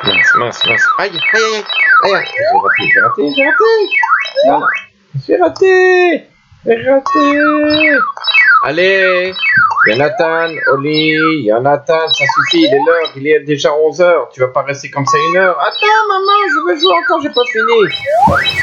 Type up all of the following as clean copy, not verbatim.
Mince, mince, mince. Aïe, aïe, aïe, aïe, aïe. J'ai raté. Non, j'ai raté. Allez, Jonathan, ça suffit, il est l'heure, il est déjà 11h. Tu vas pas rester comme ça 1 heure. Attends, maman, je veux jouer encore, j'ai pas fini.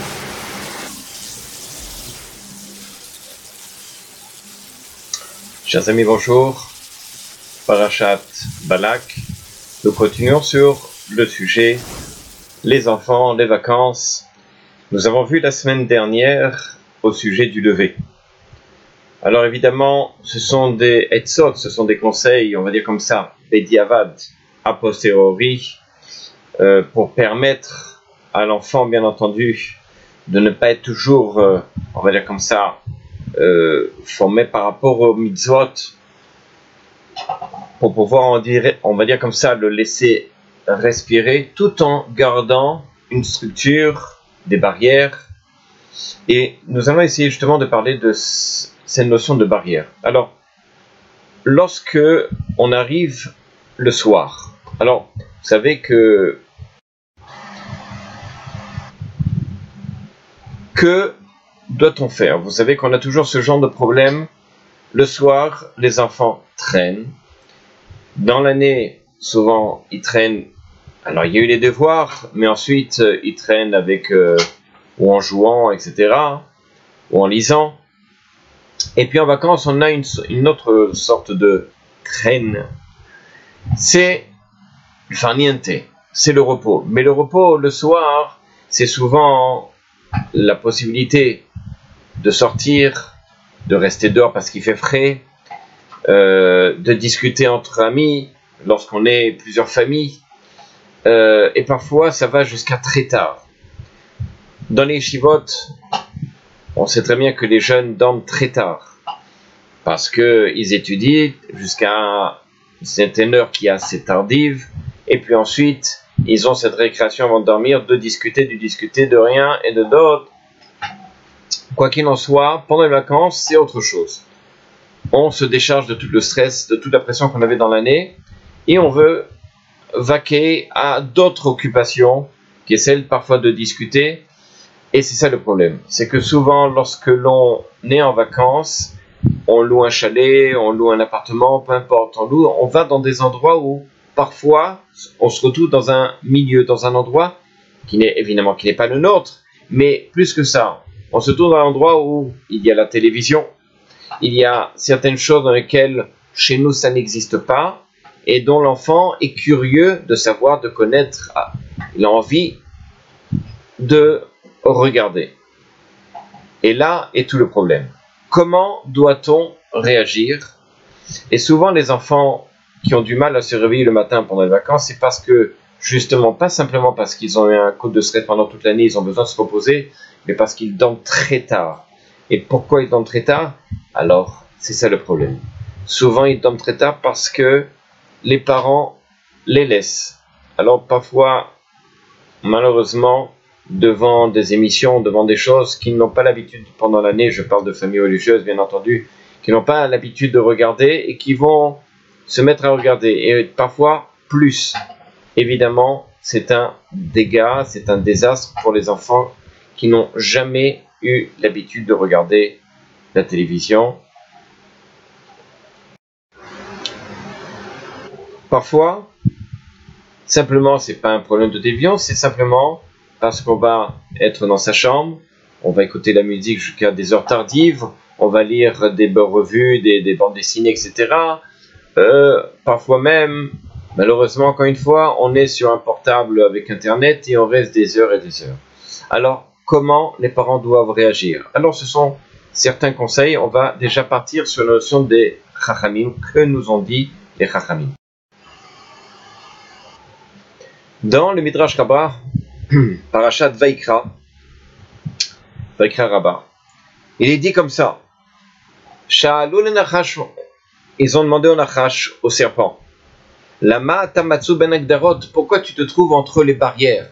Chers amis, bonjour. Parashat Balak. Nous continuons sur le sujet les enfants, les vacances. Nous avons vu la semaine dernière au sujet du lever. Alors évidemment, ce sont des etzot, ce sont des conseils, on va dire comme ça, bediavad, a posteriori, pour permettre à l'enfant, bien entendu, de ne pas être toujours, on va dire comme ça, formé par rapport aux mitzvot, pour pouvoir, on va dire comme ça, le laisser respirer, tout en gardant une structure, des barrières. Et nous allons essayer justement de parler de cette notion de barrière. Alors, lorsque on arrive le soir, alors, vous savez que doit-on faire? Vous savez qu'on a toujours ce genre de problème. Le soir, les enfants traînent. Dans l'année, souvent, ils traînent. Alors, il y a eu les devoirs, mais ensuite, ils traînent avec, ou en jouant, etc., ou en lisant. Et puis en vacances, on a une autre sorte de traîne. C'est le farniente, c'est le repos. Mais le repos, le soir, c'est souvent la possibilité de sortir, de rester dehors parce qu'il fait frais, de discuter entre amis, lorsqu'on est plusieurs familles. Et parfois, ça va jusqu'à très tard. Dans les chivotes, on sait très bien que les jeunes dorment très tard. Parce qu'ils étudient jusqu'à une certaine heure qui est assez tardive, et puis ensuite, ils ont cette récréation avant de dormir, de discuter, de rien et de d'autres. Quoi qu'il en soit, pendant les vacances, c'est autre chose. On se décharge de tout le stress, de toute la pression qu'on avait dans l'année, et on veut vaquer à d'autres occupations, qui est celle parfois de discuter, et c'est ça le problème. C'est que souvent, lorsque l'on est en vacances, on loue un chalet, on loue un appartement, peu importe, on va dans des endroits où parfois on se retrouve dans un milieu, dans un endroit qui n'est pas le nôtre, mais plus que ça, on se trouve dans un endroit où il y a la télévision, il y a certaines choses dans lesquelles chez nous ça n'existe pas et dont l'enfant est curieux de savoir, de connaître, il a envie de regarder. Et là est tout le problème. Comment doit-on réagir? Et souvent, les enfants qui ont du mal à se réveiller le matin pendant les vacances, c'est parce que, justement, pas simplement parce qu'ils ont eu un coup de stress pendant toute l'année, ils ont besoin de se reposer, mais parce qu'ils dorment très tard. Et pourquoi ils dorment très tard? Alors, c'est ça le problème. Souvent, ils dorment très tard parce que les parents les laissent. Alors, parfois, malheureusement, devant des émissions, devant des choses qu'ils n'ont pas l'habitude pendant l'année, je parle de familles religieuses bien entendu, qui n'ont pas l'habitude de regarder et qui vont se mettre à regarder, et parfois plus. Évidemment, c'est un dégât, c'est un désastre pour les enfants qui n'ont jamais eu l'habitude de regarder la télévision. Parfois, simplement, c'est pas un problème de télévision, c'est simplement parce qu'on va être dans sa chambre, on va écouter la musique jusqu'à des heures tardives, on va lire des revues, des bandes dessinées, etc. Parfois même, malheureusement, encore une fois, on est sur un portable avec Internet et on reste des heures et des heures. Alors, comment les parents doivent réagir? Alors, ce sont certains conseils. On va déjà partir sur la notion des chachamim, que nous ont dit les chachamim. Dans le Midrash Rabbah, Parashat Vaikra Rabbah, il est dit comme ça. Ils ont demandé au Nachash, au serpent, Lama tamatsu ben agdarot, pourquoi tu te trouves entre les barrières?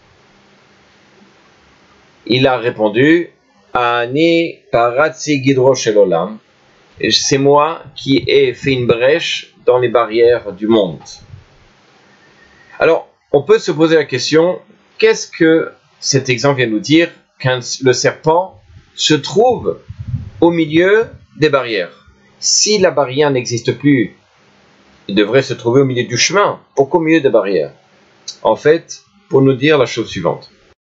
Il a répondu, Ani paratzi gidro shel olam, c'est moi qui ai fait une brèche dans les barrières du monde. Alors, on peut se poser la question, qu'est-ce que cet exemple vient nous dire quand le serpent se trouve au milieu des barrières? Si la barrière n'existe plus, il devrait se trouver au milieu du chemin. Pourquoi au milieu des barrières? En fait, pour nous dire la chose suivante.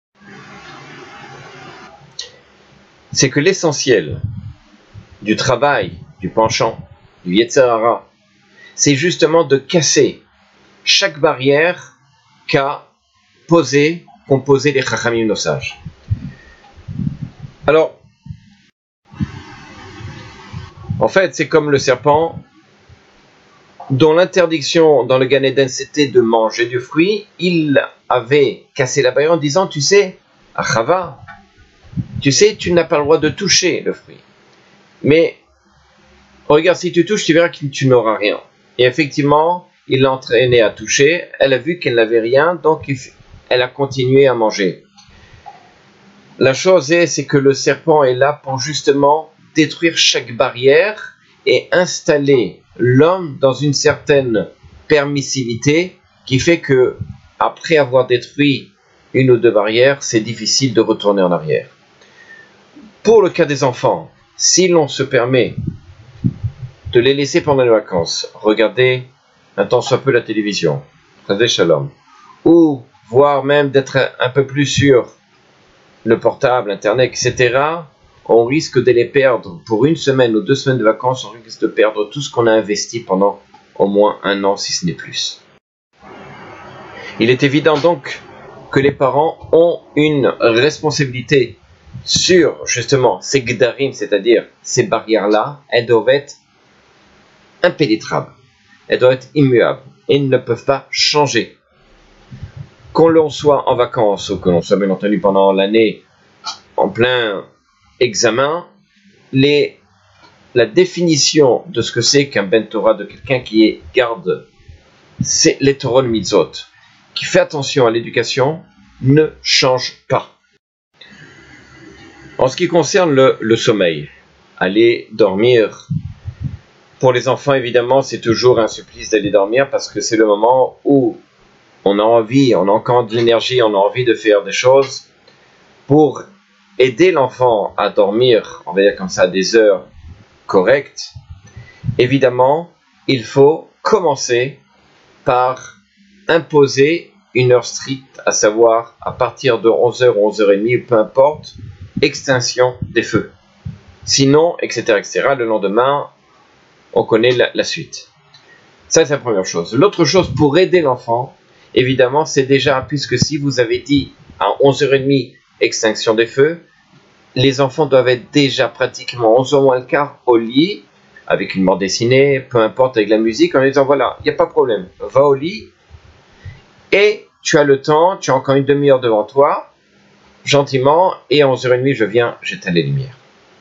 C'est que l'essentiel du travail, du penchant, du Yetzer Hara, c'est justement de casser chaque barrière qu'ont posé les Chachamim, nos sages. Alors, en fait, c'est comme le serpent dont l'interdiction dans le Gan Eden c'était de manger du fruit. Il avait cassé la barrière en disant, tu sais, à Chava, tu sais, tu n'as pas le droit de toucher le fruit. Mais, regarde, si tu touches, tu verras que tu n'auras rien. Et effectivement, il l'a entraîné à toucher, elle a vu qu'elle n'avait rien, donc elle a continué à manger. La chose c'est que le serpent est là pour justement détruire chaque barrière et installer l'homme dans une certaine permissivité qui fait que, après avoir détruit une ou deux barrières, c'est difficile de retourner en arrière. Pour le cas des enfants, si l'on se permet de les laisser pendant les vacances, regarder un tant soit peu la télévision, Chasdei Shalom, ou voire même d'être un peu plus sur le portable, internet, etc., on risque de les perdre pour une semaine ou 2 semaines de vacances, on risque de perdre tout ce qu'on a investi pendant au moins 1 an, si ce n'est plus. Il est évident donc que les parents ont une responsabilité sur justement ces gdarim, c'est-à-dire ces barrières-là. Elles doivent être impénétrables, elles doivent être immuables et ne peuvent pas changer. Qu'on l'on soit en vacances ou que l'on soit bien entendu pendant l'année en plein examen, la définition de ce que c'est qu'un Ben Torah, de quelqu'un qui garde les Torah mitzvot, qui fait attention à l'éducation, ne change pas. En ce qui concerne le sommeil, aller dormir, pour les enfants évidemment c'est toujours un supplice d'aller dormir parce que c'est le moment où on a envie, on a encore de l'énergie, on a envie de faire des choses. Pour aider l'enfant à dormir, on va dire comme ça, des heures correctes, évidemment, il faut commencer par imposer une heure stricte, à savoir à partir de 11h ou 11h30, peu importe, extinction des feux. Sinon, etc., le lendemain, on connaît la suite. Ça, c'est la première chose. L'autre chose, pour aider l'enfant, évidemment, c'est déjà, puisque si vous avez dit à 11h30, extinction des feux, les enfants doivent être déjà pratiquement 11h moins le quart au lit, avec une bande dessinée, peu importe, avec la musique, en disant, voilà, il n'y a pas de problème, va au lit, et tu as le temps, tu as encore une demi-heure devant toi, gentiment, et à 11h30, je viens, j'éteins les lumières.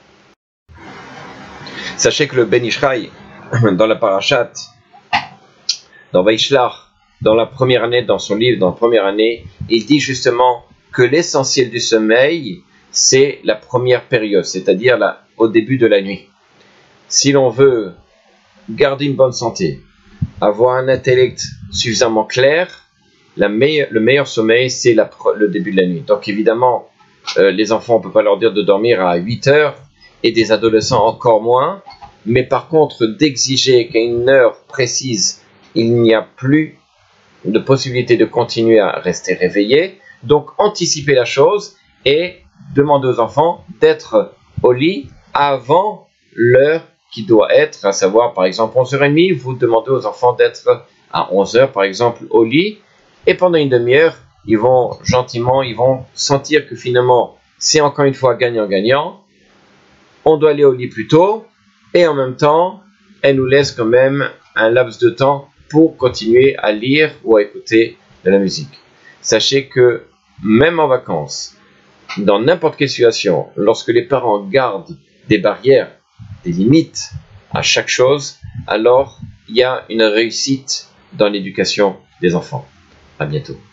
Sachez que le Ben Ishraï, dans la Parashat, dans Vaishlach, dans la première année, dans son livre, dans la première année, il dit justement que l'essentiel du sommeil, c'est la première période, c'est-à-dire au début de la nuit. Si l'on veut garder une bonne santé, avoir un intellect suffisamment clair, le meilleur sommeil, c'est le début de la nuit. Donc évidemment, les enfants, on ne peut pas leur dire de dormir à 8 heures, et des adolescents encore moins, mais par contre, d'exiger qu'à une heure précise, il n'y a plus de possibilité de continuer à rester réveillé. Donc anticiper la chose et demander aux enfants d'être au lit avant l'heure qui doit être, à savoir par exemple 11h30, vous demandez aux enfants d'être à 11h par exemple au lit, et pendant une demi-heure, ils vont sentir que finalement c'est encore une fois gagnant-gagnant, on doit aller au lit plus tôt, et en même temps, elle nous laisse quand même un laps de temps pour continuer à lire ou à écouter de la musique. Sachez que même en vacances, dans n'importe quelle situation, lorsque les parents gardent des barrières, des limites à chaque chose, alors il y a une réussite dans l'éducation des enfants. À bientôt.